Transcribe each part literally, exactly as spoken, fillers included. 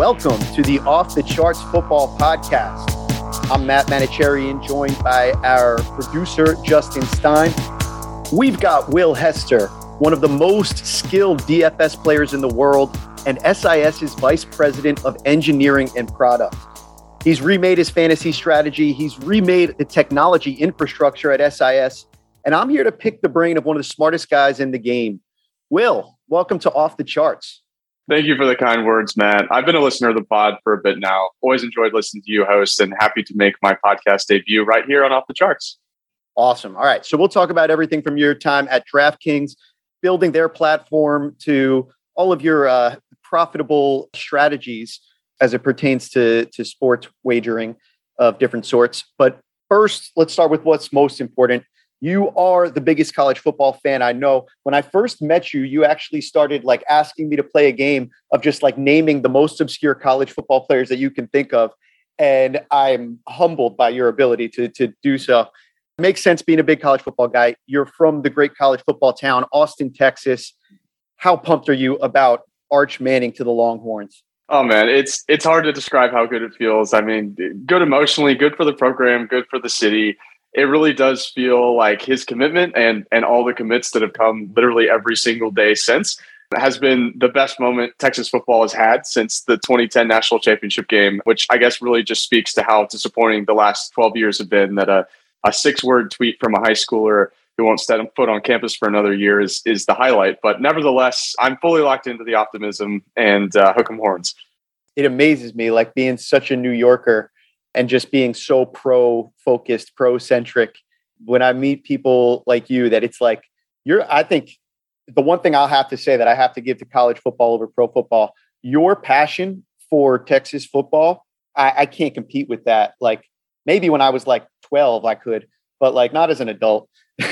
Welcome to the Off the Charts Football Podcast. I'm Matt Manicherian, joined by our producer, Justin Stein. We've got Will Hester, one of the most skilled D F S players in the world and SIS's Vice President of Engineering and Product. He's remade his fantasy strategy. He's remade the technology infrastructure at S I S. And I'm here to pick the brain of one of the smartest guys in the game. Will, welcome to Off the Charts. Thank you for the kind words, Matt. I've been a listener of the pod for a bit now. Always enjoyed listening to you host and happy to make my podcast debut right here on Off the Charts. Awesome. All right. So we'll talk about everything from your time at DraftKings, building their platform, to all of your uh, profitable strategies as it pertains to, to sports wagering of different sorts. But first, let's start with what's most important. You are the biggest college football fan I know. When I first met you, you actually started like asking me to play a game of just like naming the most obscure college football players that you can think of. And I'm humbled by your ability to, to do so. It makes sense being a big college football guy. You're from the great college football town, Austin, Texas. How pumped are you about Arch Manning to the Longhorns? Oh, man, it's it's hard to describe how good it feels. I mean, good emotionally, good for the program, good for the city. It really does feel like his commitment and and all the commits that have come literally every single day since has been the best moment Texas football has had since the twenty ten national championship game, which I guess really just speaks to how disappointing the last twelve years have been, that a, a six-word tweet from a high schooler who won't step foot on campus for another year is, is the highlight. But nevertheless, I'm fully locked into the optimism and uh, hook 'em horns. It amazes me, like being such a New Yorker and just being so pro-focused, pro-centric. When I meet people like you, that it's like, you're, I think the one thing I'll have to say that I have to give to college football over pro football, your passion for Texas football, I, I can't compete with that. Like maybe when I was like twelve, I could, but like not as an adult.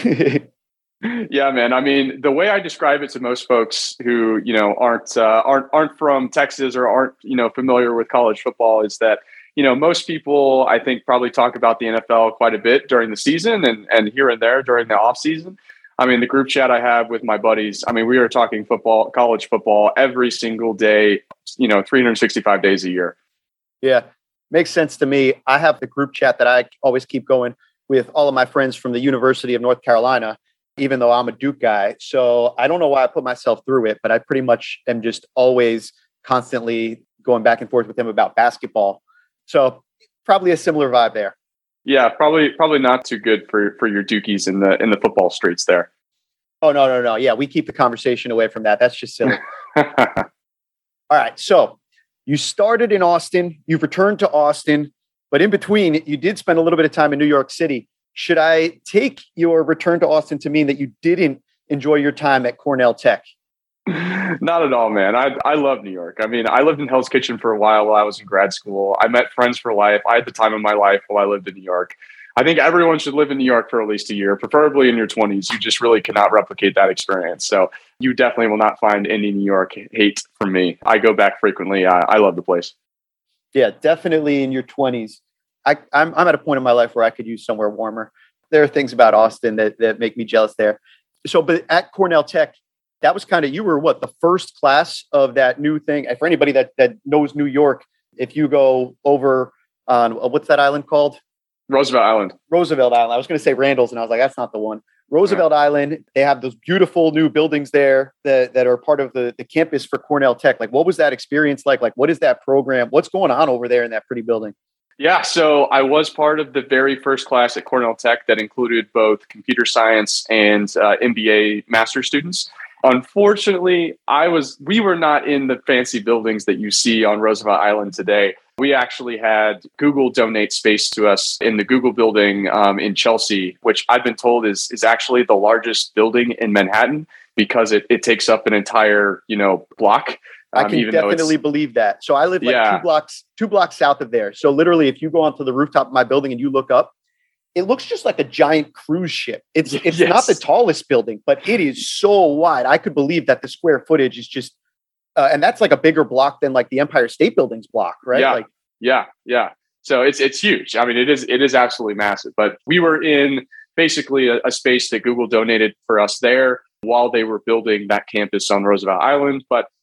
Yeah, man. I mean, the way I describe it to most folks who, you know, aren't, uh, aren't, aren't from Texas or aren't, you know, familiar with college football is that, you know, most people, I think, probably talk about the N F L quite a bit during the season and, and here and there during the off season. I mean, the group chat I have with my buddies, I mean, we are talking football, college football every single day, you know, three hundred sixty-five days a year. Yeah, makes sense to me. I have the group chat that I always keep going with all of my friends from the University of North Carolina, even though I'm a Duke guy. So I don't know why I put myself through it, but I pretty much am just always constantly going back and forth with them about basketball. So probably a similar vibe there. Yeah, probably probably not too good for, for your Dukies in the in the football streets there. Oh, no, no, no. Yeah, we keep the conversation away from that. That's just silly. All right. So you started in Austin. You've returned to Austin. But in between, you did spend a little bit of time in New York City. Should I take your return to Austin to mean that you didn't enjoy your time at Cornell Tech? Not at all, man. I I love New York. I mean, I lived in Hell's Kitchen for a while while I was in grad school. I met friends for life. I had the time of my life while I lived in New York. I think everyone should live in New York for at least a year, preferably in your twenties. You just really cannot replicate that experience. So you definitely will not find any New York hate from me. I go back frequently. I, I love the place. Yeah, definitely in your twenties. I, I'm I'm at a point in my life where I could use somewhere warmer. There are things about Austin that, that make me jealous there. So, but at Cornell Tech, that was kind of, you were what, the first class of that new thing. And for anybody that, that knows New York, if you go over on, uh, what's that island called? Roosevelt Island. Roosevelt Island. I was going to say Randall's, and I was like, that's not the one. Roosevelt yeah. Island, they have those beautiful new buildings there that, that are part of the, the campus for Cornell Tech. Like, what was that experience like? Like, what is that program? What's going on over there in that pretty building? Yeah, so I was part of the very first class at Cornell Tech that included both computer science and uh, M B A master's students. Unfortunately, I was we were not in the fancy buildings that you see on Roosevelt Island today. We actually had Google donate space to us in the Google building um, in Chelsea, which I've been told is is actually the largest building in Manhattan because it, it takes up an entire, you know, block. I can um, definitely believe that. So I live like yeah. two blocks, two blocks south of there. So literally, if you go onto the rooftop of my building and you look up, it looks just like a giant cruise ship. It's it's yes. not the tallest building, but it is so wide. I could believe that the square footage is just, uh, and that's like a bigger block than like the Empire State Building's block, right? Yeah, like, yeah, yeah. So it's it's huge. I mean, it is it is absolutely massive. But we were in basically a, a space that Google donated for us there while they were building that campus on Roosevelt Island. But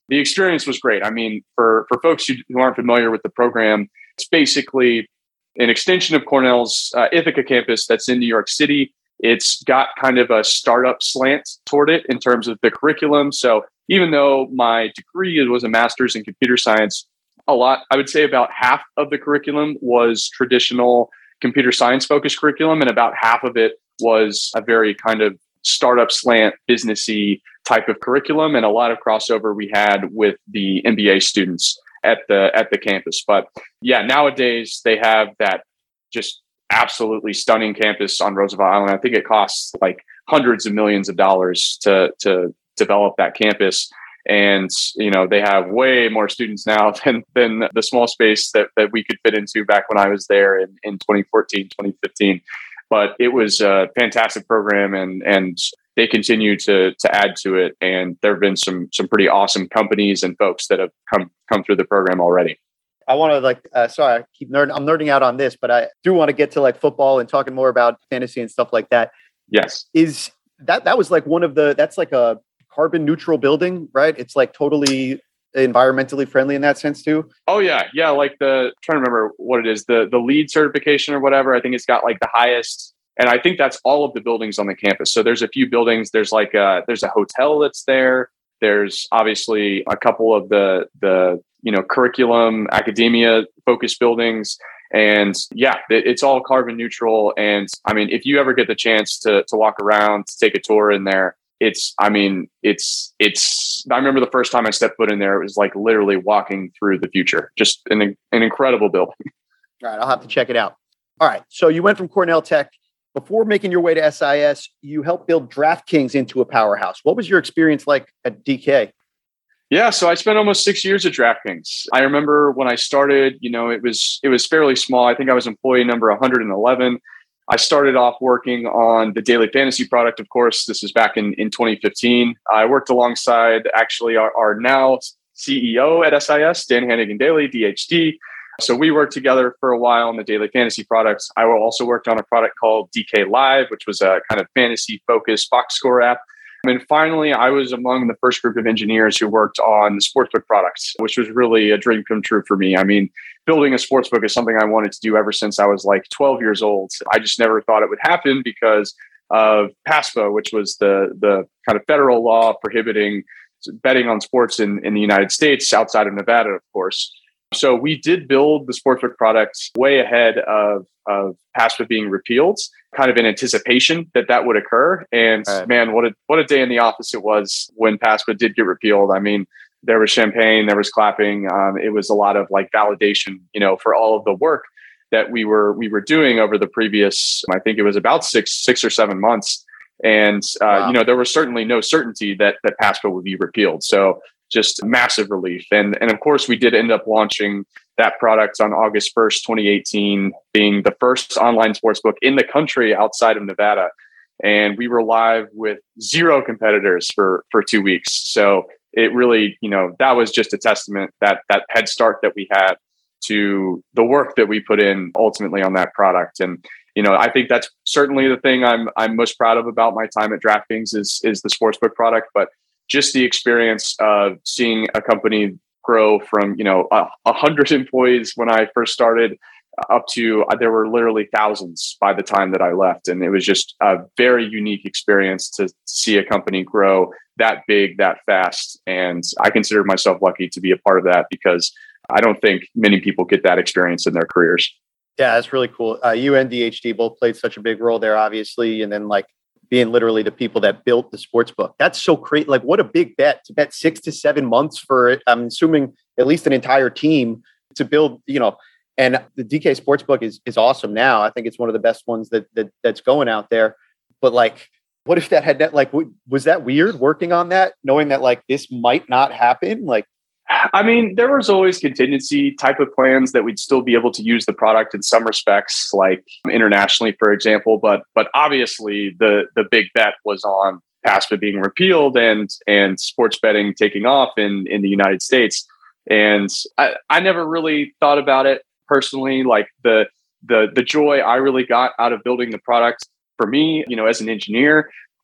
the experience was great. I mean, for, for folks who, who aren't familiar with the program, it's basically an extension of Cornell's uh, Ithaca campus that's in New York City. It's got kind of a startup slant toward it in terms of the curriculum. So even though my degree was a master's in computer science, a lot, I would say about half of the curriculum was traditional computer science focused curriculum, and about half of it was a very kind of startup slant, businessy type of curriculum, and a lot of crossover we had with the M B A students at the at the campus. But yeah, nowadays they have that just absolutely stunning campus on Roosevelt Island. I think it costs like hundreds of millions of dollars to to develop that campus. And, you know, they have way more students now than, than the small space that, that we could fit into back when I was there in, in twenty fourteen, twenty fifteen. But it was a fantastic program, and, and they continue to, to add to it. And there have been some, some pretty awesome companies and folks that have come, come through the program already. I want to like, uh, sorry, I keep nerding, I'm nerding out on this, but I do want to get to like football and talking more about fantasy and stuff like that. Yes. Is that, that was like one of the, that's like a carbon neutral building, right? It's like totally environmentally friendly in that sense too. Oh yeah. Yeah. Like the, I'm trying to remember what it is, the, the LEED certification or whatever. I think it's got like the highest, and I think that's all of the buildings on the campus. So there's a few buildings, there's like a, there's a hotel that's there. There's obviously a couple of the, the, you know, curriculum, academia focused buildings. And yeah, it, it's all carbon neutral. And I mean, if you ever get the chance to to walk around, to take a tour in there, it's, I mean, it's, it's, I remember the first time I stepped foot in there, it was like literally walking through the future, just an, an incredible building. All right. I'll have to check it out. All right. So you went from Cornell Tech. Before making your way to S I S, you helped build DraftKings into a powerhouse. What was your experience like at D K? Yeah, so I spent almost six years at DraftKings. I remember when I started, you know, it was it was fairly small. I think I was employee number one hundred eleven. I started off working on the daily fantasy product. Of course, this is back in, in twenty fifteen. I worked alongside actually our, our now C E O at S I S, Dan Hannigan Daly, D H D. So we worked together for a while on the daily fantasy products. I also worked on a product called D K Live, which was a kind of fantasy focused box score app. And finally, I was among the first group of engineers who worked on the sportsbook products, which was really a dream come true for me. I mean, building a sportsbook is something I wanted to do ever since I was like twelve years old. I just never thought it would happen because of PASPA, which was the, the kind of federal law prohibiting betting on sports in, in the United States, outside of Nevada, of course. So we did build the sportsbook products way ahead of, of PASPA being repealed, kind of in anticipation that that would occur. And right. man, what a what a day in the office it was when PASPA did get repealed. I mean, there was champagne, there was clapping. Um, it was a lot of like validation, you know, for all of the work that we were we were doing over the previous, I think it was about six six or seven months. And uh, wow. you know, there was certainly no certainty that that PASPA would be repealed. So just massive relief. And, and of course, we did end up launching that product on August first, twenty eighteen, being the first online sportsbook in the country outside of Nevada. And we were live with zero competitors for, for two weeks. So it really, you know, that was just a testament, that that head start that we had to the work that we put in ultimately on that product. And, you know, I think that's certainly the thing I'm I'm most proud of about my time at DraftKings is, is the sportsbook product. But just the experience of seeing a company grow from, you know, a, a hundred employees when I first started up to, uh, there were literally thousands by the time that I left. And it was just a very unique experience to see a company grow that big, that fast. And I consider myself lucky to be a part of that, because I don't think many people get that experience in their careers. Yeah, that's really cool. Uh, you and D H D both played such a big role there, obviously. And then like, being literally the people that built the sports book. That's so crazy. Like, what a big bet to bet six to seven months for it. I'm assuming at least an entire team to build, you know, and the D K Sportsbook is is awesome now. I think it's one of the best ones that, that that's going out there. But like, what if that had that, like, w- was that weird working on that, knowing that like this might not happen? Like, I mean, there was always contingency type of plans that we'd still be able to use the product in some respects, like internationally, for example. But but obviously, the the big bet was on PASPA being repealed and and sports betting taking off in, in the United States. And I, I never really thought about it personally. Like the the the joy I really got out of building the product for me, you know, as an engineer,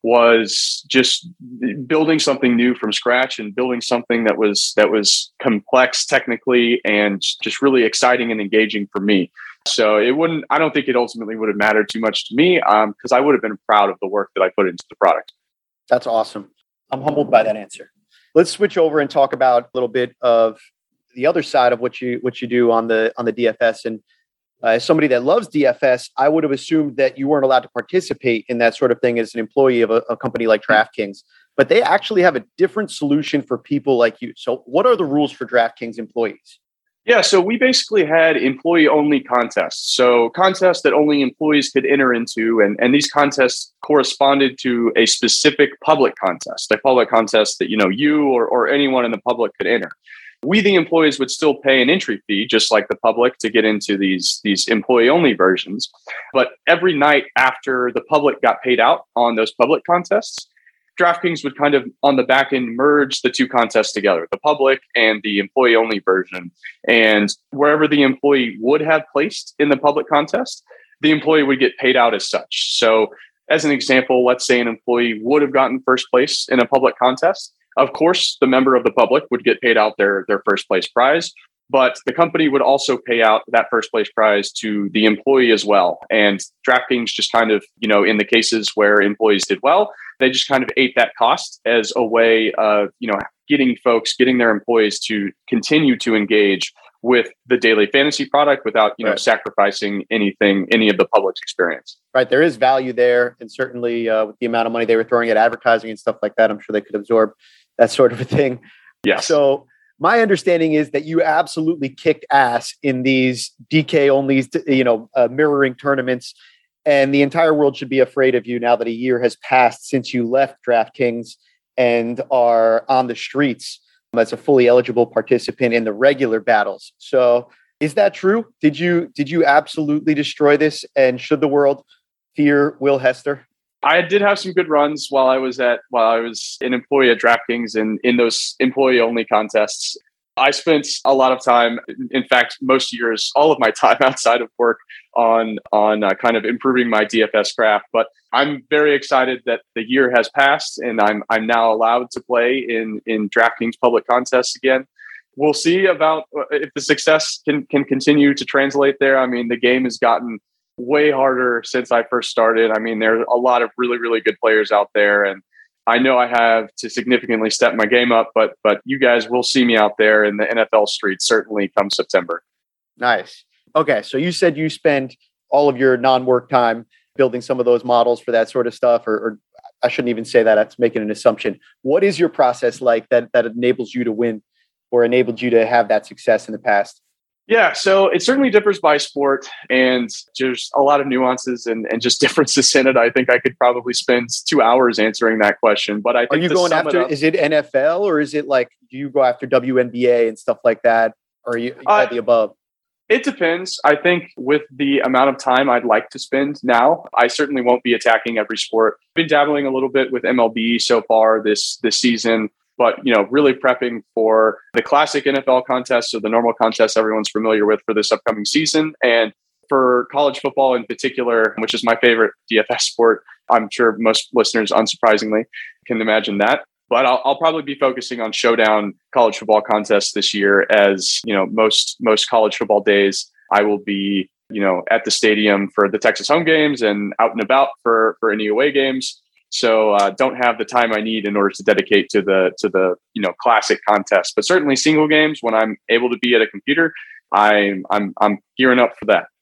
was just building something new from scratch and building something that was that was complex technically and just really exciting and engaging for me. So it wouldn't, I don't think it ultimately would have mattered too much to me because um, I would have been proud of the work that I put into the product. That's awesome. I'm humbled by that answer. Let's switch over and talk about a little bit of the other side of what you what you do on the on the D F S. And uh, as somebody that loves D F S, I would have assumed that you weren't allowed to participate in that sort of thing as an employee of a, a company like DraftKings. But they actually have a different solution for people like you. So what are the rules for DraftKings employees? Yeah, so we basically had employee-only contests. So contests that only employees could enter into, and, and these contests corresponded to a specific public contest, a public contest that, you know, you or, or anyone in the public could enter. We, the employees, would still pay an entry fee, just like the public, to get into these, these employee-only versions. But every night after the public got paid out on those public contests, DraftKings would kind of on the back end merge the two contests together, the public and the employee only version. And wherever the employee would have placed in the public contest, the employee would get paid out as such. So as an example, let's say an employee would have gotten first place in a public contest. Of course, the member of the public would get paid out their, their first place prize, but the company would also pay out that first place prize to the employee as well. And DraftKings just kind of, you know, in the cases where employees did well, they just kind of ate that cost as a way of, you know, getting folks, getting their employees to continue to engage with the daily fantasy product without, you know, right. sacrificing anything, any of the public's experience. Right. There is value there. And certainly uh, with the amount of money they were throwing at advertising and stuff like that, I'm sure they could absorb that sort of a thing. Yeah. So my understanding is that you absolutely kicked ass in these D K only, you know, uh, mirroring tournaments. And the entire world should be afraid of you now that a year has passed since you left DraftKings and are on the streets as a fully eligible participant in the regular battles. So is that true? Did you did you absolutely destroy this? And should the world fear Will Hester? I did have some good runs while I was at while I was an employee at DraftKings and in those employee only contests. I spent a lot of time, in fact, most years, all of my time outside of work on on uh, kind of improving my D F S craft. But I'm very excited that the year has passed and I'm I'm now allowed to play in in DraftKings public contests again. We'll see about if the success can can continue to translate there. I mean, the game has gotten way harder since I first started. I mean, there are a lot of really, really good players out there, and I know I have to significantly step my game up, but but you guys will see me out there in the N F L streets certainly come September. Nice. Okay, so you said you spend all of your non-work time building some of those models for that sort of stuff, or, or I shouldn't even say that. That's making an assumption. What is your process like that that enables you to win or enabled you to have that success in the past? Yeah, so it certainly differs by sport, and there's a lot of nuances and, and just differences in it. I think I could probably spend two hours answering that question. But I think are you going after? Up, is it N F L or is it like do you go after W N B A and stuff like that, or are you uh, the above? It depends. I think with the amount of time I'd like to spend now, I certainly won't be attacking every sport. I've been dabbling a little bit with M L B so far this this season. But, you know, really prepping for the classic N F L contest, so the normal contest everyone's familiar with for this upcoming season. And for college football in particular, which is my favorite D F S sport, I'm sure most listeners, unsurprisingly, can imagine that. But I'll, I'll probably be focusing on showdown college football contests this year as, you know, most most college football days, I will be, you know, at the stadium for the Texas home games and out and about for, for any away games. So uh, don't have the time I need in order to dedicate to the to the you know classic contest, but certainly single games when I'm able to be at a computer, I'm I'm I'm gearing up for that.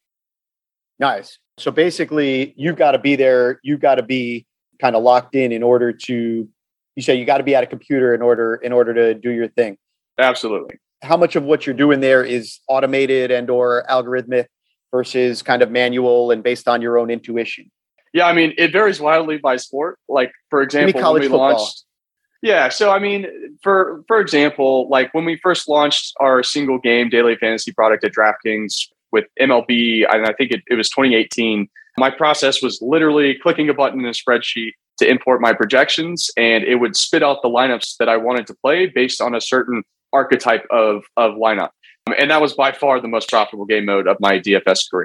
Nice. So basically, you've got to be there. You've got to be kind of locked in in order to. You say you got to be at a computer in order in order to do your thing. Absolutely. How much of what you're doing there is automated and or algorithmic versus kind of manual and based on your own intuition? Yeah, I mean, it varies wildly by sport. Like, for example, when we football. launched. Yeah, so I mean, for for example, like when we first launched our single game daily fantasy product at DraftKings with M L B, and I think it, it was twenty eighteen, my process was literally clicking a button in a spreadsheet to import my projections, and it would spit out the lineups that I wanted to play based on a certain archetype of, of lineup. And that was by far the most profitable game mode of my D F S career.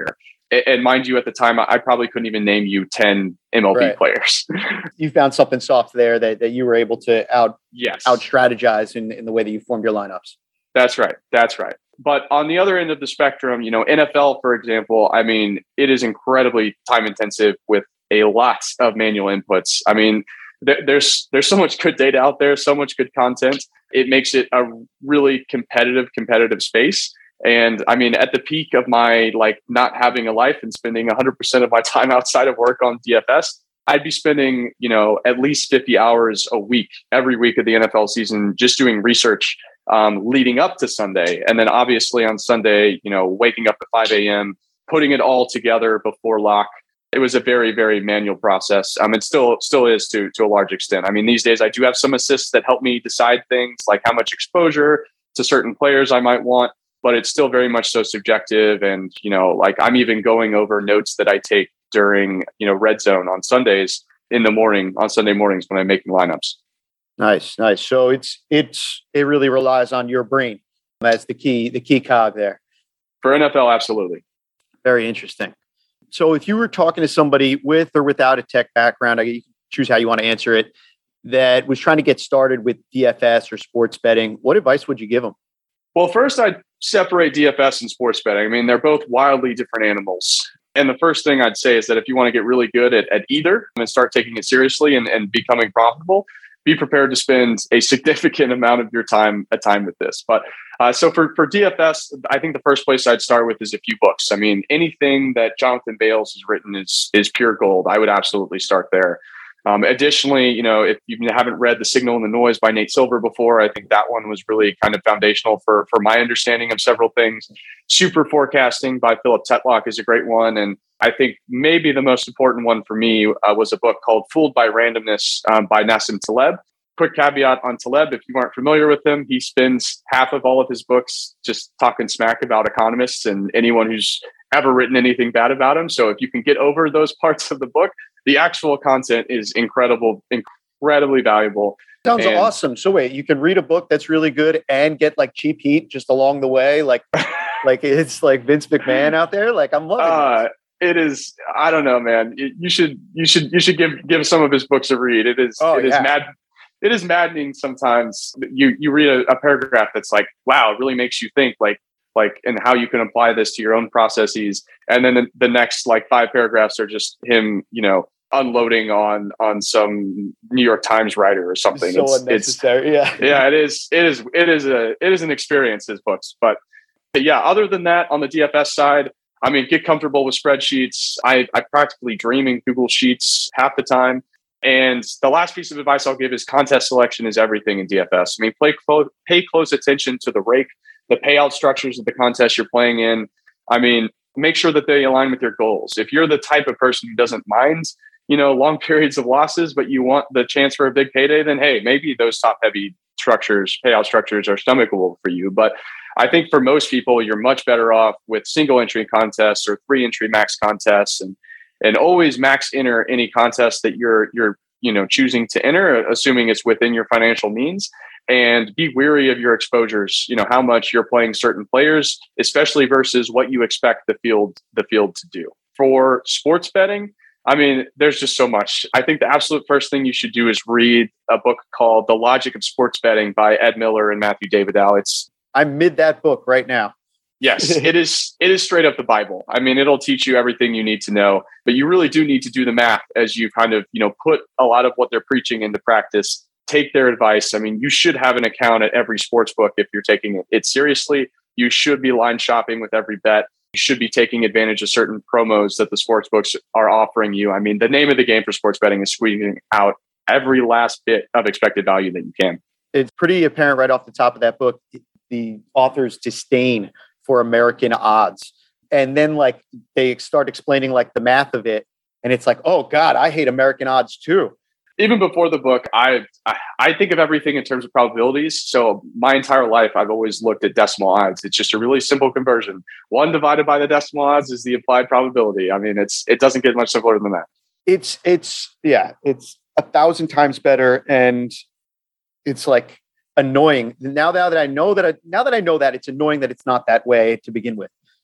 And mind you, at the time, I probably couldn't even name you ten M L B right. players. You found something soft there that, that you were able to out yes. out strategize in, in the way that you formed your lineups. That's right. That's right. But on the other end of the spectrum, you know, N F L, for example, I mean, it is incredibly time intensive with a lot of manual inputs. I mean, th- there's there's so much good data out there, so much good content. It makes it a really competitive, competitive space. And I mean, at the peak of my like not having a life and spending one hundred percent of my time outside of work on D F S, I'd be spending, you know, at least fifty hours a week, every week of the N F L season, just doing research um, leading up to Sunday. And then obviously on Sunday, you know, waking up at five a.m., putting it all together before lock. It was a very, very manual process. Um, it still still is to to a large extent. I mean, these days I do have some assists that help me decide things like how much exposure to certain players I might want, but it's still very much so subjective. And, you know, like I'm even going over notes that I take during, you know, red zone on Sundays in the morning, on Sunday mornings when I'm making lineups. Nice, nice. So it's it's it really relies on your brain as the key the key cog there. For N F L, absolutely. Very interesting. So if you were talking to somebody with or without a tech background, you can choose how you want to answer it, that was trying to get started with D F S or sports betting, what advice would you give them? Well, first I'd separate D F S and sports betting. I mean, they're both wildly different animals. And the first thing I'd say is that if you want to get really good at, at either and start taking it seriously and, and becoming profitable, be prepared to spend a significant amount of your time at time with this. But uh, so for, for D F S, I think the first place I'd start with is a few books. I mean, anything that Jonathan Bales has written is is pure gold. I would absolutely start there. Um, additionally, you know, if you haven't read The Signal and the Noise by Nate Silver before, I think that one was really kind of foundational for, for my understanding of several things. Super Forecasting by Philip Tetlock is a great one. And I think maybe the most important one for me uh, was a book called Fooled by Randomness um, by Nassim Taleb. Quick caveat on Taleb, if you aren't familiar with him, he spends half of all of his books just talking smack about economists and anyone who's ever written anything bad about him. So if you can get over those parts of the book, the actual content is incredible, incredibly valuable. Sounds and, awesome. So wait, you can read a book that's really good and get like cheap heat just along the way, like like it's like Vince McMahon out there. Like I'm loving uh, it. It is. I don't know, man. You should you should you should give give some of his books a read. It is oh, it yeah. is mad. It is maddening sometimes. You you read a, a paragraph that's like, wow, it really makes you think, like like and how you can apply this to your own processes. And then the, the next like five paragraphs are just him, you know, unloading on on some New York Times writer or something. So it's, unnecessary. It's, yeah, yeah. It is. It is. It is a. It is an experience. His books, but, but yeah. Other than that, on the D F S side, I mean, get comfortable with spreadsheets. I I practically dream in Google Sheets half the time. And the last piece of advice I'll give is contest selection is everything in D F S. I mean, play close, pay close attention to the rake, the payout structures of the contest you're playing in. I mean, make sure that they align with your goals. If you're the type of person who doesn't mind, you know, long periods of losses, but you want the chance for a big payday, then hey, maybe those top heavy structures, payout structures are stomachable for you. But I think for most people, you're much better off with single entry contests or three entry max contests, and and always max enter any contest that you're you're you know choosing to enter, assuming it's within your financial means. And be wary of your exposures. You know how much you're playing certain players, especially versus what you expect the field the field to do. For sports betting, I mean, there's just so much. I think the absolute first thing you should do is read a book called The Logic of Sports Betting by Ed Miller and Matthew Davidow. It's I'm mid that book right now. Yes, it is. It is straight up the Bible. I mean, it'll teach you everything you need to know, but you really do need to do the math as you kind of, you know, put a lot of what they're preaching into practice. Take their advice. I mean, you should have an account at every sports book if you're taking it seriously. You should be line shopping with every bet. You should be taking advantage of certain promos that the sports books are offering you. I mean, the name of the game for sports betting is squeezing out every last bit of expected value that you can. It's pretty apparent right off the top of that book, the author's disdain for American odds. And then like they start explaining like the math of it. And it's like, oh God, I hate American odds too. Even before the book, I, I I think of everything in terms of probabilities. So my entire life, I've always looked at decimal odds. It's just a really simple conversion. One divided by the decimal odds is the applied probability. I mean, it's it doesn't get much simpler than that. It's it's yeah, it's a thousand times better, and it's like annoying now. Now that I know that I, now that I know that it's annoying that it's not that way to begin with.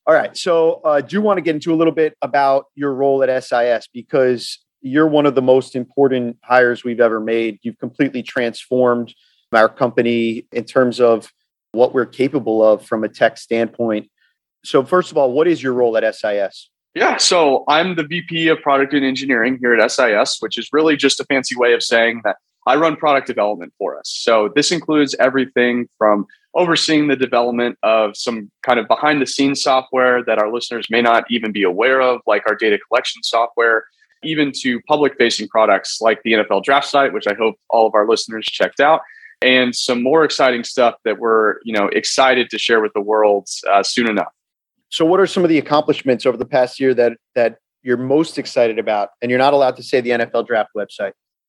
All right. So I uh, do want to get into a little bit about your role at S I S because you're one of the most important hires we've ever made. You've completely transformed our company in terms of what we're capable of from a tech standpoint. So first of all, what is your role at S I S? Yeah, so I'm the V P of Product and Engineering here at S I S, which is really just a fancy way of saying that I run product development for us. So this includes everything from overseeing the development of some kind of behind the scenes software that our listeners may not even be aware of, like our data collection software, even to public facing products like the N F L Draft Site, which I hope all of our listeners checked out, and some more exciting stuff that we're, you know, excited to share with the world uh, soon enough. So what are some of the accomplishments over the past year that that you're most excited about? And you're not allowed to say the N F L Draft website.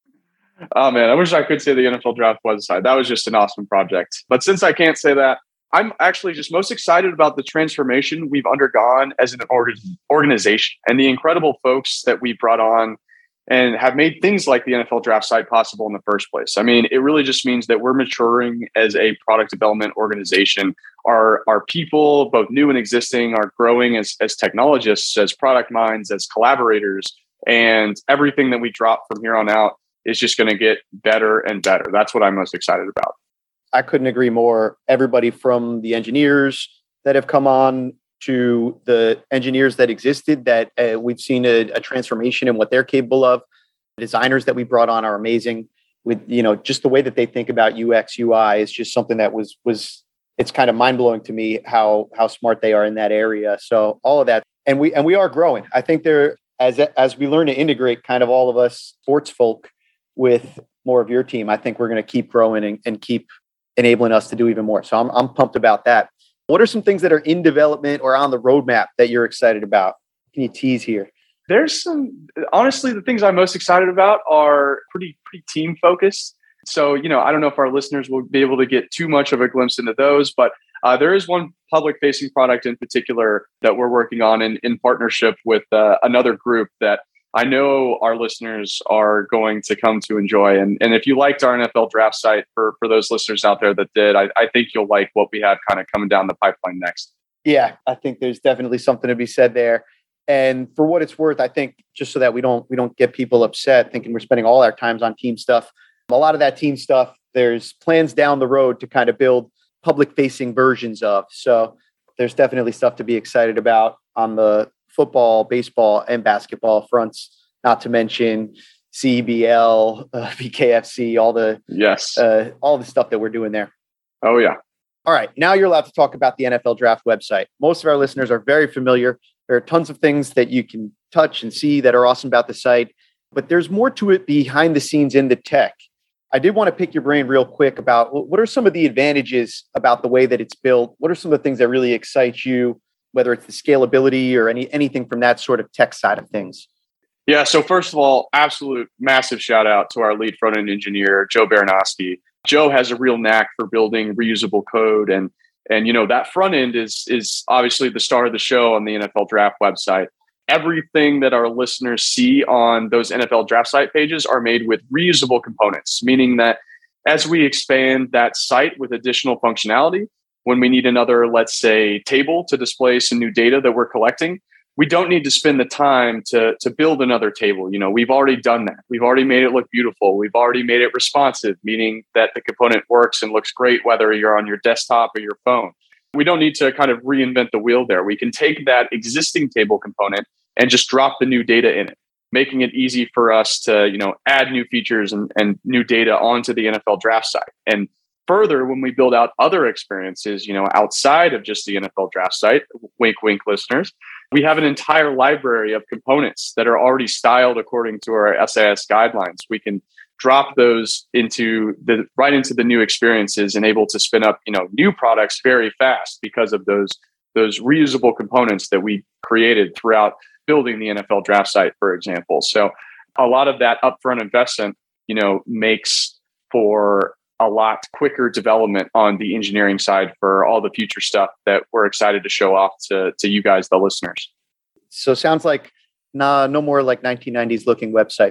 Oh man, I wish I could say the N F L Draft website. That was just an awesome project. But since I can't say that, I'm actually just most excited about the transformation we've undergone as an org- organization and the incredible folks that we brought on and have made things like the N F L Draft Site possible in the first place. I mean, it really just means that we're maturing as a product development organization. Our, our people, both new and existing, are growing as, as technologists, as product minds, as collaborators, and everything that we drop from here on out is just going to get better and better. That's what I'm most excited about. I couldn't agree more. Everybody from the engineers that have come on to the engineers that existed that uh, we've seen a, a transformation in what they're capable of. The designers that we brought on are amazing. With, you know, just the way that they think about U X, U I is just something that was, was it's kind of mind blowing to me how, how smart they are in that area. So all of that. And we, and we are growing. I think they're, as, as we learn to integrate kind of all of us sports folk with more of your team, I think we're going to keep growing and, and keep enabling us to do even more. So I'm, I'm pumped about that. What are some things that are in development or on the roadmap that you're excited about? Can you tease here? There's some, honestly, the things I'm most excited about are pretty, pretty team focused. So, you know, I don't know if our listeners will be able to get too much of a glimpse into those, but uh, there is one public facing product in particular that we're working on in, in partnership with uh, another group that I know our listeners are going to come to enjoy. And, and if you liked our N F L Draft Site, for, for those listeners out there that did, I, I think you'll like what we have kind of coming down the pipeline next. Yeah, I think there's definitely something to be said there. And for what it's worth, I think just so that we don't we don't get people upset thinking we're spending all our times on team stuff, a lot of that team stuff, there's plans down the road to kind of build public-facing versions of. So there's definitely stuff to be excited about on the football, baseball, and basketball fronts, not to mention C B L, uh, B K F C, all the yes, uh, all the stuff that we're doing there. Oh, yeah. All right. Now you're allowed to talk about the N F L Draft website. Most of our listeners are very familiar. There are tons of things that you can touch and see that are awesome about the site, but there's more to it behind the scenes in the tech. I did want to pick your brain real quick about what are some of the advantages about the way that it's built? What are some of the things that really excite you, whether it's the scalability or any anything from that sort of tech side of things? Yeah. So first of all, absolute massive shout out to our lead front-end engineer, Joe Baranowski. Joe has a real knack for building reusable code. And, and you know, that front end is, is obviously the star of the show on the N F L Draft website. Everything that our listeners see on those N F L Draft Site pages are made with reusable components, meaning that as we expand that site with additional functionality, when we need another, let's say, table to display some new data that we're collecting, we don't need to spend the time to, to build another table. You know, we've already done that. We've already made it look beautiful. We've already made it responsive, meaning that the component works and looks great, whether you're on your desktop or your phone. We don't need to kind of reinvent the wheel there. We can take that existing table component and just drop the new data in it, making it easy for us to, you know, add new features and, and new data onto the N F L Draft Site. And further, when we build out other experiences, you know, outside of just the N F L Draft Site, wink, wink, listeners, we have an entire library of components that are already styled according to our S I S guidelines. We can drop those into the right into the new experiences and able to spin up, you know, new products very fast because of those those reusable components that we created throughout building the N F L Draft Site, for example. So a lot of that upfront investment, you know, makes for a lot quicker development on the engineering side for all the future stuff that we're excited to show off to, to you guys, the listeners. So it sounds like nah, no more like nineteen nineties looking websites.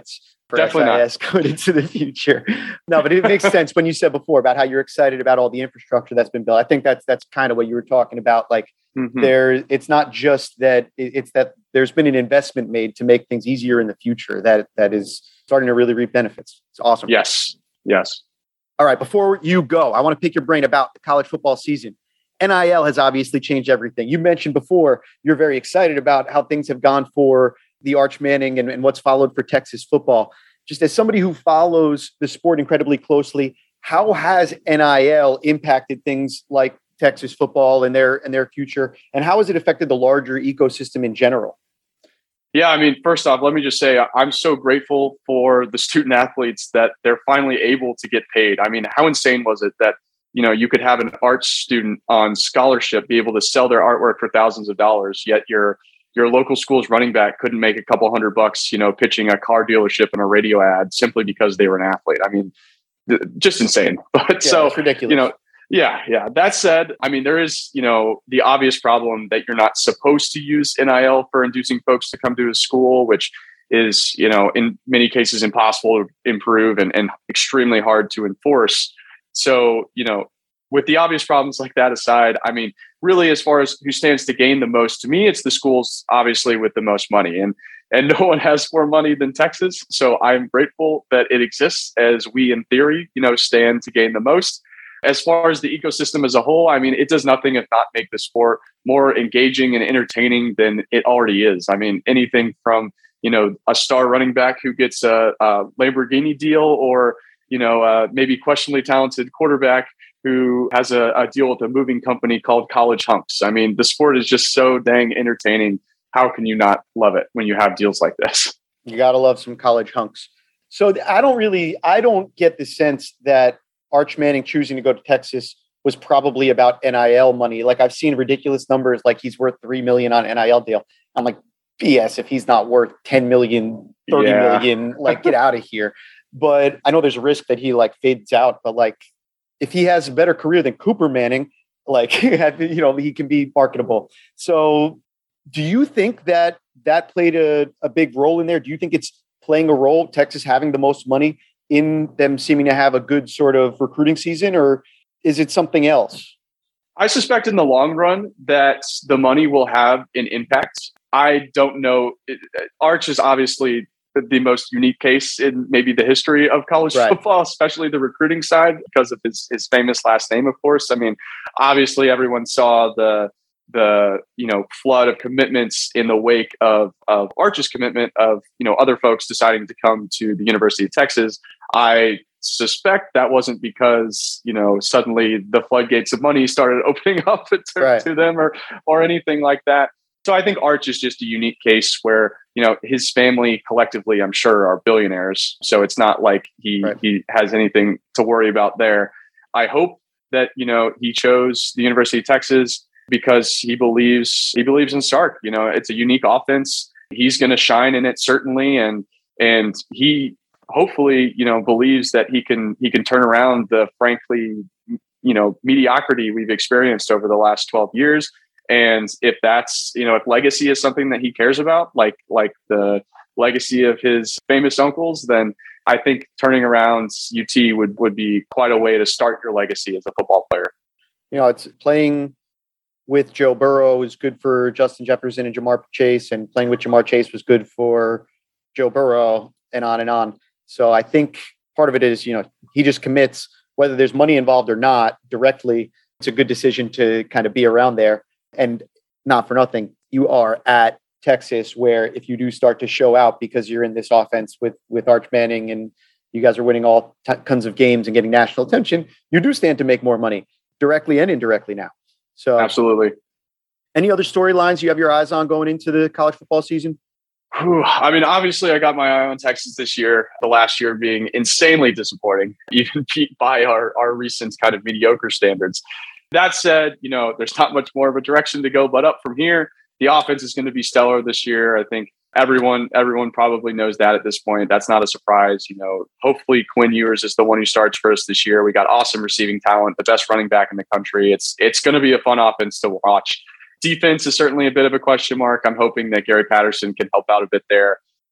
for Definitely S I S not. going into the future. No, but it makes sense when you said before about how you're excited about all the infrastructure that's been built. I think that's that's kind of what you were talking about. Like Mm-hmm. there, it's not just that it's that there's been an investment made to make things easier in the future that that is starting to really reap benefits. It's awesome. Yes. Yes. All right. Before you go, I want to pick your brain about the college football season. N I L has obviously changed everything. You mentioned before you're very excited about how things have gone for the Arch Manning and, and what's followed for Texas football. Just as somebody who follows the sport incredibly closely, how has N I L impacted things like Texas football and their and their future? And how has it affected the larger ecosystem in general? Yeah, I mean, first off, let me just say I'm so grateful for the student athletes that they're finally able to get paid. I mean, how insane was it that, you know, you could have an arts student on scholarship be able to sell their artwork for thousands of dollars, yet your your local school's running back couldn't make a couple hundred bucks, you know, pitching a car dealership in a radio ad simply because they were an athlete. I mean, th- just insane. But yeah, so, it's ridiculous. You know, yeah, yeah. That said, I mean, there is, you know, the obvious problem that you're not supposed to use N I L for inducing folks to come to a school, which is, you know, in many cases impossible to improve and, and extremely hard to enforce. So, you know, with the obvious problems like that aside, I mean, really, as far as who stands to gain the most, to me, it's the schools, obviously, with the most money. And and no one has more money than Texas. So I'm grateful that it exists, as we, in theory, you know, stand to gain the most. As far as the ecosystem as a whole, I mean, it does nothing if not make the sport more engaging and entertaining than it already is. I mean, anything from, you know, a star running back who gets a, a Lamborghini deal, or, you know, uh, maybe questionably talented quarterback who has a, a deal with a moving company called College Hunks. I mean, the sport is just so dang entertaining. How can you not love it when you have deals like this? You got to love some College Hunks. So I don't really, I don't get the sense that Arch Manning choosing to go to Texas was probably about N I L money. Like I've seen ridiculous numbers, like he's worth three million on N I L deal. I'm like, B S, if he's not worth ten million, thirty yeah. million, like get out of here. But I know there's a risk that he like fades out, but like, if he has a better career than Cooper Manning, like, you know, he can be marketable. So do you think that that played a, a big role in there? Do you think it's playing a role, Texas having the most money, in them seeming to have a good sort of recruiting season, or is it something else? I suspect in the long run that the money will have an impact. I don't know. Arch is obviously the most unique case in maybe the history of college right. football, especially the recruiting side, because of his, his famous last name, of course. I mean, obviously everyone saw the, the, you know, flood of commitments in the wake of, of Arch's commitment of, you know, other folks deciding to come to the University of Texas. I suspect that wasn't because, you know, suddenly the floodgates of money started opening up to, right. to them or, or anything like that. So I think Arch is just a unique case where, you know, his family collectively, I'm sure, are billionaires. So it's not like he right. he has anything to worry about there. I hope that, you know, he chose the University of Texas because he believes he believes in Sark. You know, it's a unique offense. He's going to shine in it, certainly. And and he hopefully, you know, believes that he can he can turn around the frankly, you know, mediocrity we've experienced over the last twelve years. And if that's, you know, if legacy is something that he cares about, like like the legacy of his famous uncles, then I think turning around U T would, would be quite a way to start your legacy as a football player. You know, it's playing with Joe Burrow is good for Justin Jefferson and Jamar Chase, and playing with Jamar Chase was good for Joe Burrow, and on and on. So I think part of it is, you know, he just commits, whether there's money involved or not directly. It's a good decision to kind of be around there. And not for nothing, you are at Texas, where if you do start to show out because you're in this offense with, with Arch Manning and you guys are winning all t- tons of games and getting national attention, you do stand to make more money directly and indirectly now. So absolutely. Any other storylines you have your eyes on going into the college football season? Whew. I mean, obviously I got my eye on Texas this year, the last year being insanely disappointing, even beat by our, our recent kind of mediocre standards. That said, you know, there's not much more of a direction to go but up from here. The offense is going to be stellar this year. I think everyone everyone probably knows that at this point. That's not a surprise. You know, hopefully Quinn Ewers is the one who starts first this year. We got awesome receiving talent, the best running back in the country. It's it's going to be a fun offense to watch. Defense is certainly a bit of a question mark. I'm hoping that Gary Patterson can help out a bit there.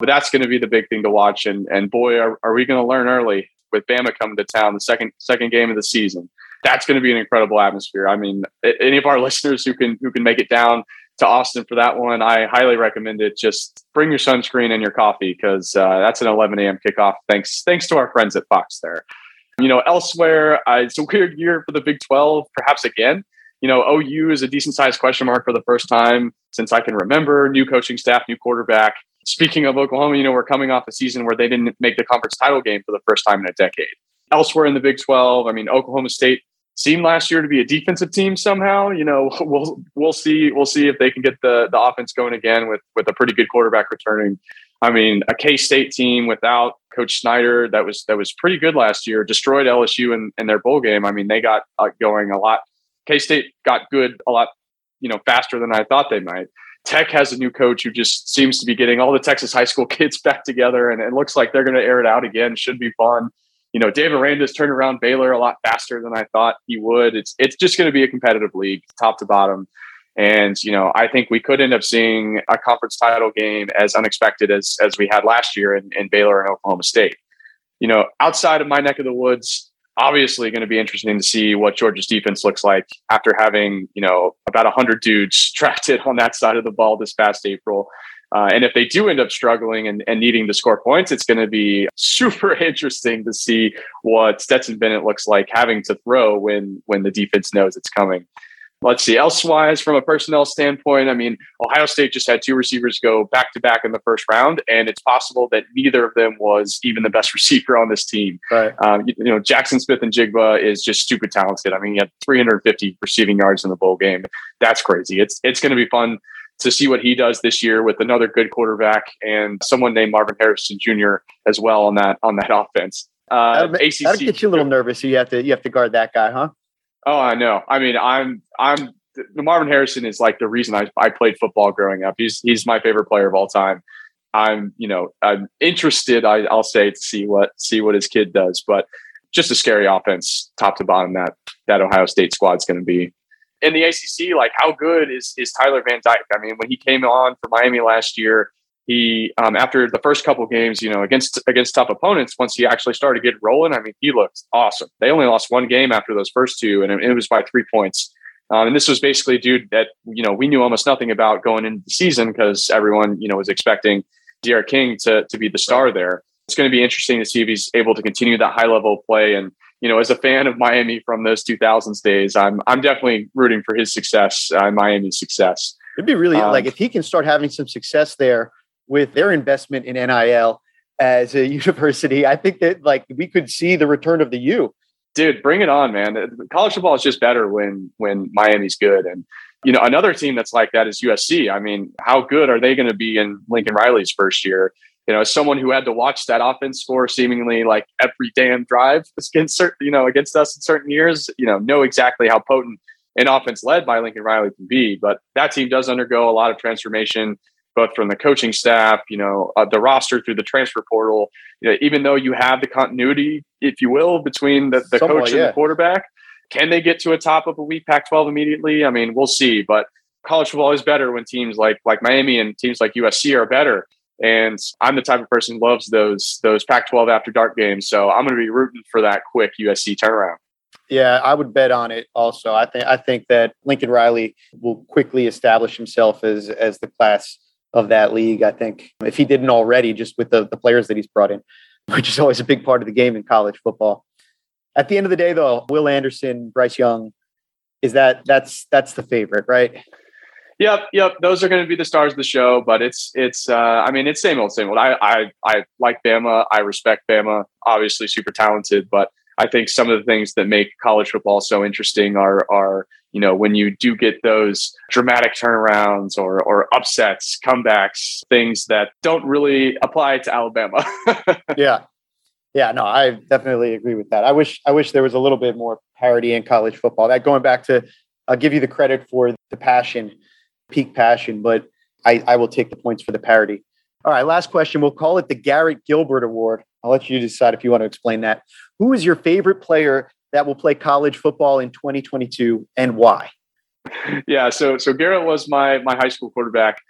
But that's going to be the big thing to watch. And and boy, are, are we going to learn early with Bama coming to town, the second second game of the season. That's going to be an incredible atmosphere. I mean, any of our listeners who can who can make it down to Austin for that one, I highly recommend it. Just bring your sunscreen and your coffee because uh, that's an eleven a.m. kickoff. Thanks, thanks to our friends at Fox there. You know, elsewhere, uh, it's a weird year for the Big twelve, perhaps again. You know, O U is a decent sized question mark for the first time since I can remember. New coaching staff, new quarterback. Speaking of Oklahoma, you know, we're coming off a season where they didn't make the conference title game for the first time in a decade. Elsewhere in the Big twelve, I mean, Oklahoma State seemed last year to be a defensive team somehow. You know, we'll we'll see we'll see if they can get the the offense going again with with a pretty good quarterback returning. I mean, a K-State team without Coach Snyder that was that was pretty good last year, destroyed L S U in, in their bowl game. I mean, they got uh, going a lot. K-State got good a lot, you know, faster than I thought they might. Tech has a new coach who just seems to be getting all the Texas high school kids back together, and it looks like they're going to air it out again. Should be fun. You know, Dave Aranda's turned around Baylor a lot faster than I thought he would. It's it's just going to be a competitive league, top to bottom. And, you know, I think we could end up seeing a conference title game as unexpected as as we had last year in, in Baylor and Oklahoma State. You know, outside of my neck of the woods, obviously going to be interesting to see what Georgia's defense looks like after having, you know, about one hundred dudes drafted on that side of the ball this past April. Uh, and if they do end up struggling and, and needing to score points, it's going to be super interesting to see what Stetson Bennett looks like having to throw when when the defense knows it's coming. Let's see. Elsewise, from a personnel standpoint, I mean, Ohio State just had two receivers go back-to-back in the first round, and it's possible that neither of them was even the best receiver on this team. Right. Um, you, you know, Jackson Smith and Jigba is just stupid talented. I mean, he had three hundred fifty receiving yards in the bowl game. That's crazy. It's it's going to be fun to see what he does this year with another good quarterback and someone named Marvin Harrison Junior as well on that on that offense. Uh, that'll, A C C, that'll get you a little nervous. So you have to you have to guard that guy, huh? Oh, I know. I mean, I'm I'm Marvin Harrison is like the reason I, I played football growing up. He's he's my favorite player of all time. I'm you know I'm interested. I, I'll say to see what see what his kid does, but just a scary offense, top to bottom. That that Ohio State squad's going to be. In the A C C, like how good is is Tyler Van Dyke? I mean, when he came on for Miami last year, he um, after the first couple games, you know, against against tough opponents, once he actually started getting rolling, I mean, he looked awesome. They only lost one game after those first two, and it, it was by three points. Um, and this was basically a dude that you know we knew almost nothing about going into the season because everyone you know was expecting D'Eriq King to to be the star there. It's going to be interesting to see if he's able to continue that high level of play. And you know, as a fan of Miami from those two thousands days, I'm I'm definitely rooting for his success, uh, Miami's success. It'd be really um, like if he can start having some success there with their investment in N I L as a university. I think that like we could see the return of the U. Dude, bring it on, man. College football is just better when when Miami's good. And you know, another team that's like that is U S C. I mean, how good are they going to be in Lincoln Riley's first year? You know, as someone who had to watch that offense score seemingly like every damn drive against certain, you know, against us in certain years, you know, know exactly how potent an offense led by Lincoln Riley can be. But that team does undergo a lot of transformation, both from the coaching staff, you know, uh, the roster through the transfer portal. You know, even though you have the continuity, if you will, between the, the Somewhat, coach and yeah. the quarterback, can they get to a top of a weak Pac twelve immediately? I mean, we'll see. But college football is better when teams like like Miami and teams like U S C are better. And I'm the type of person who loves those those Pac twelve after dark games. So I'm going to be rooting for that quick U S C turnaround. Yeah, I would bet on it also. I think I think that Lincoln Riley will quickly establish himself as as the class of that league. I think if he didn't already, just with the, the players that he's brought in, which is always a big part of the game in college football. At the end of the day, though, Will Anderson, Bryce Young, is that that's that's the favorite, right? Yep, yep. Those are going to be the stars of the show, but it's it's. Uh, I mean, it's same old, same old. I I I like Bama. I respect Bama. Obviously, super talented, but I think some of the things that make college football so interesting are are you know when you do get those dramatic turnarounds or or upsets, comebacks, things that don't really apply to Alabama. yeah, yeah. No, I definitely agree with that. I wish I wish there was a little bit more parity in college football. That going back to, I'll give you the credit for the passion. Peak passion, but I, I will take the points for the parity. All right, last question. We'll call it the Garrett Gilbert Award. I'll let you decide if you want to explain that. Who is your favorite player that will play college football in twenty twenty-two and why? Yeah, so so Garrett was my my high school quarterback.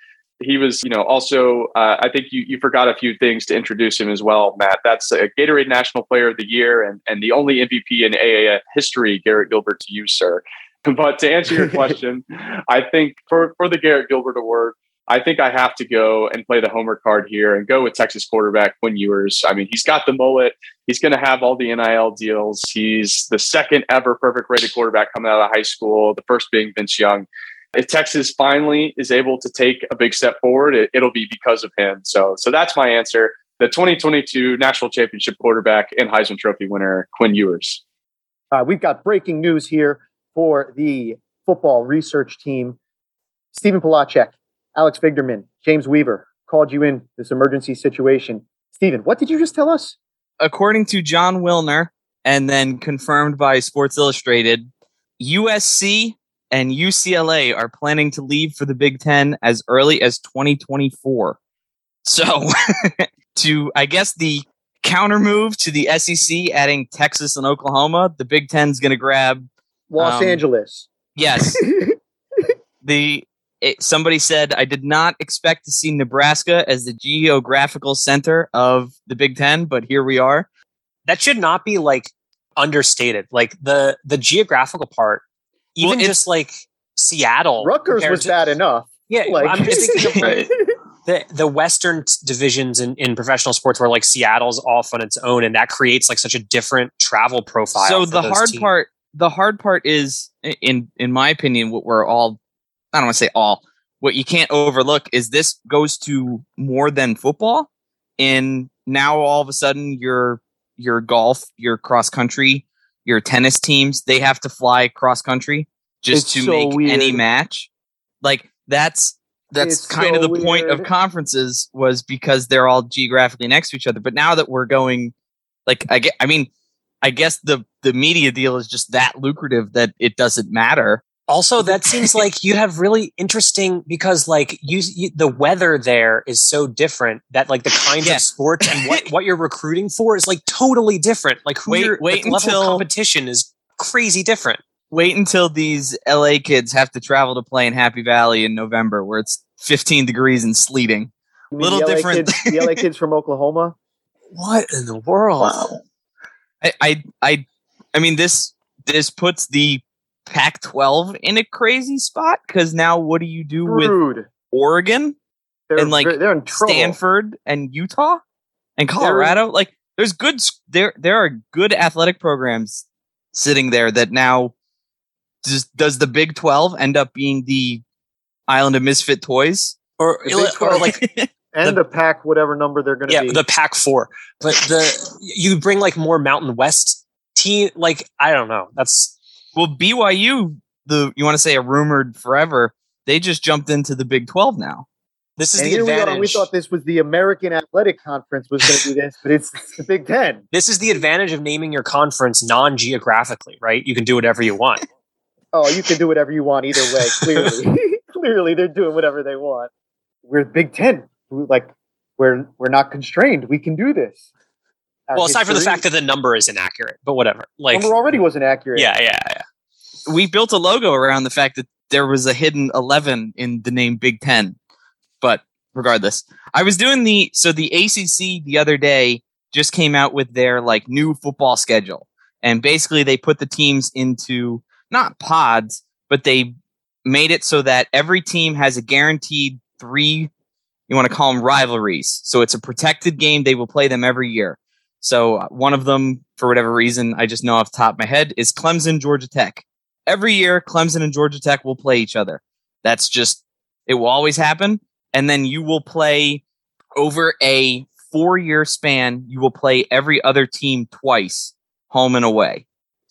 he was, you know, also, uh, I think you, you forgot a few things to introduce him as well, Matt. That's a Gatorade National Player of the Year and, and the only M V P in A A F history, Garrett Gilbert, to you, sir. But to answer your question, I think for, for the Garrett Gilbert Award, I think I have to go and play the homer card here and go with Texas quarterback Quinn Ewers. I mean, he's got the mullet. He's going to have all the N I L deals. He's the second ever perfect rated quarterback coming out of high school, the first being Vince Young. If Texas finally is able to take a big step forward, it, it'll be because of him. So, so that's my answer. The twenty twenty-two National Championship quarterback and Heisman Trophy winner, Quinn Ewers. Uh, we've got breaking news here for the football research team. Stephen Polacek, Alex Vigderman, James Weaver called you in this emergency situation. Stephen, what did you just tell us? According to John Wilner, and then confirmed by Sports Illustrated, U S C and U C L A are planning to leave for the Big Ten as early as twenty twenty-four. So, to, I guess, the counter move to the S E C, adding Texas and Oklahoma, the Big Ten's going to grab Los um, Angeles. Yes. the it, somebody said, I did not expect to see Nebraska as the geographical center of the Big Ten, but here we are. That should not be like understated. Like the the geographical part. Even well, just like Seattle. Rutgers was to, bad enough. Yeah, like, I'm just thinking of like the, the Western divisions in, in professional sports where like Seattle's off on its own, and that creates like such a different travel profile. So the hard teams. part, the hard part is, in in my opinion, what we're all, I don't want to say all, what you can't overlook is this goes to more than football. And now all of a sudden your your golf, your cross country, your tennis teams, they have to fly cross country just it's to so make weird. Any match. Like that's that's it's kind so of the weird. Point of conferences was because they're all geographically next to each other. But now that we're going, like I get, I mean, I guess the the media deal is just that lucrative that it doesn't matter. Also, that seems like you have really interesting because like you, you the weather there is so different that like the kinds yeah. of sports and what, what you're recruiting for is like totally different. Like who wait, wait the until, level of competition is crazy different. Wait until these L A kids have to travel to play in Happy Valley in November where it's fifteen degrees and sleeting. Little the different. Kids, the L A kids from Oklahoma. What in the world? Wow. I, I I I mean this this puts the Pac twelve in a crazy spot because now what do you do Rude. With Oregon they're, and like they're in Stanford and Utah and Colorado? They're, like there's good there there are good athletic programs sitting there that now does does the Big twelve end up being the Island of Misfit Toys or, or like and the, the Pac whatever number they're going to yeah, be? Yeah, the Pac four. But the you bring like more Mountain West team. Like I don't know. That's Well, B Y U, the you want to say a rumored forever, they just jumped into the Big twelve now. This is and the advantage. We, are, we thought this was the American Athletic Conference was going to do this, but it's, it's the Big Ten. This is the advantage of naming your conference non-geographically, right? You can do whatever you want. Oh, you can do whatever you want either way, clearly. Clearly, they're doing whatever they want. We're the Big Ten. Like, we're, we're not constrained. We can do this. Our well, aside history, from the fact that the number is inaccurate, but whatever. Like number already wasn't accurate. Yeah, yeah, yeah. We built a logo around the fact that there was a hidden eleven in the name Big Ten. But regardless, I was doing the so the A C C the other day just came out with their like new football schedule, and basically they put the teams into not pods, but they made it so that every team has a guaranteed three. You want to call them rivalries, so it's a protected game. They will play them every year. So one of them, for whatever reason, I just know off the top of my head, is Clemson, Georgia Tech. Every year, Clemson and Georgia Tech will play each other. That's just, it will always happen. And then you will play over a four-year span, you will play every other team twice, home and away.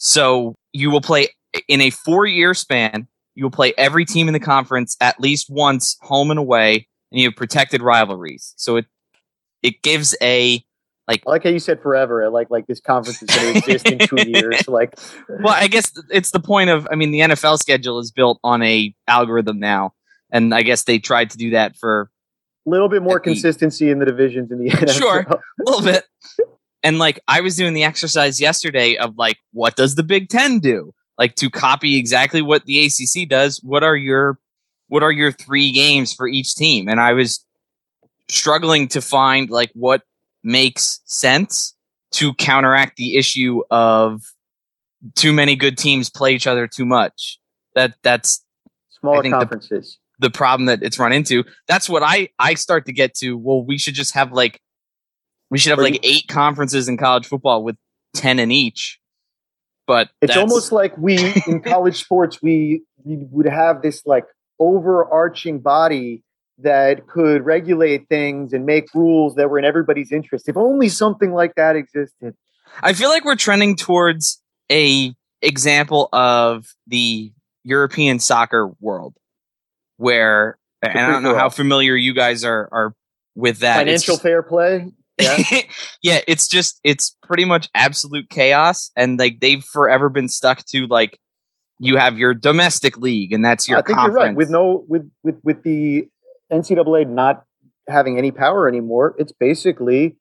So you will play in a four-year span, you will play every team in the conference at least once, home and away, and you have protected rivalries. So it it gives a Like, I like how you said forever. Like, like this conference is going to exist in two years. Like, well, I guess it's the point of. I mean, the N F L schedule is built on a algorithm now, and I guess they tried to do that for a little bit more consistency in the divisions in the N F L. Sure, a little bit. And like, I was doing the exercise yesterday of like, what does the Big Ten do? Like to copy exactly what the A C C does. What are your what are your three games for each team? And I was struggling to find like what makes sense to counteract the issue of too many good teams play each other too much. That that's smaller conferences. The, the problem that it's run into. That's what I, I start to get to. Well, we should just have like, we should have like eight conferences in college football with ten in each. But it's almost like we, in college sports, we, we would have this like overarching body that could regulate things and make rules that were in everybody's interest. If only something like that existed. I feel like we're trending towards a example of the European soccer world where, and I don't know how familiar you guys are, are with that. Financial just, fair play. Yeah. Yeah. It's just, it's pretty much absolute chaos. And like, they've forever been stuck to like, you have your domestic league and that's your I think conference. You're right. With no, with, with, with the N C double A not having any power anymore, it's basically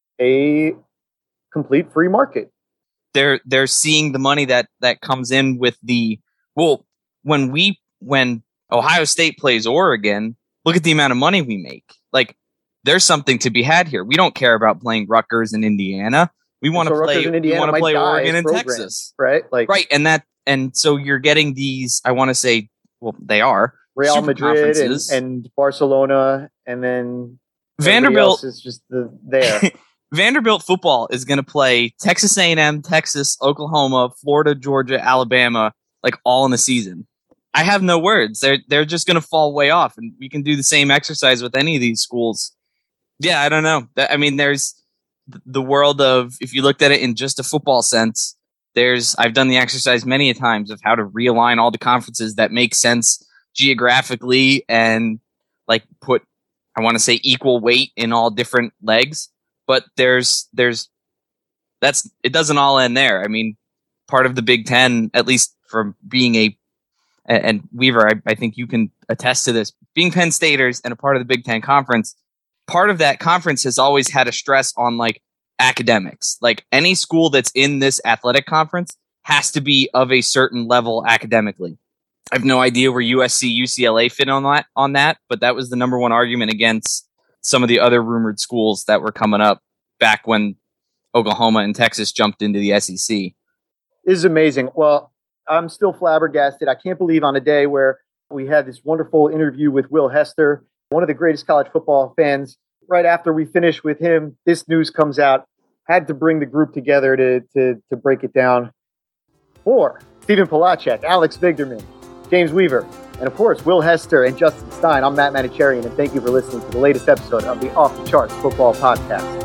a complete free market. They're they're seeing the money that that comes in with the well when we when Ohio State plays Oregon, look at the amount of money we make. Like there's something to be had here. We don't care about playing Rutgers and Indiana. We want to so play we want to play Oregon and program, Texas. Right? Like Right. And that and so you're getting these I want to say well they are Real Madrid and, and Barcelona and then Vanderbilt is just the, there. Vanderbilt football is going to play Texas A and M, Texas, Oklahoma, Florida, Georgia, Alabama, like all in the season. I have no words. They're they're just going to fall way off, and we can do the same exercise with any of these schools. Yeah, I don't know. I mean, there's the world of if you looked at it in just a football sense. There's I've done the exercise many a times of how to realign all the conferences that make sense geographically and like put I want to say equal weight in all different legs. But there's, there's, that's, it doesn't all end there. I mean, part of the Big Ten, at least from being a, and Weaver, I, I think you can attest to this, being Penn Staters and a part of the Big Ten conference, part of that conference has always had a stress on like academics. Like any school that's in this athletic conference has to be of a certain level academically. I have no idea where U S C, U C L A fit on that, on that, but that was the number one argument against some of the other rumored schools that were coming up back when Oklahoma and Texas jumped into the S E C. This is amazing. Well, I'm still flabbergasted. I can't believe on a day where we had this wonderful interview with Will Hester, one of the greatest college football fans. Right after we finish with him, this news comes out. Had to bring the group together to, to, to break it down. For Stephen Polacek, Alex Vigderman, James Weaver, and of course, Will Hester and Justin Stein. I'm Matt Manicherian, and thank you for listening to the latest episode of the Off the Charts Football Podcast.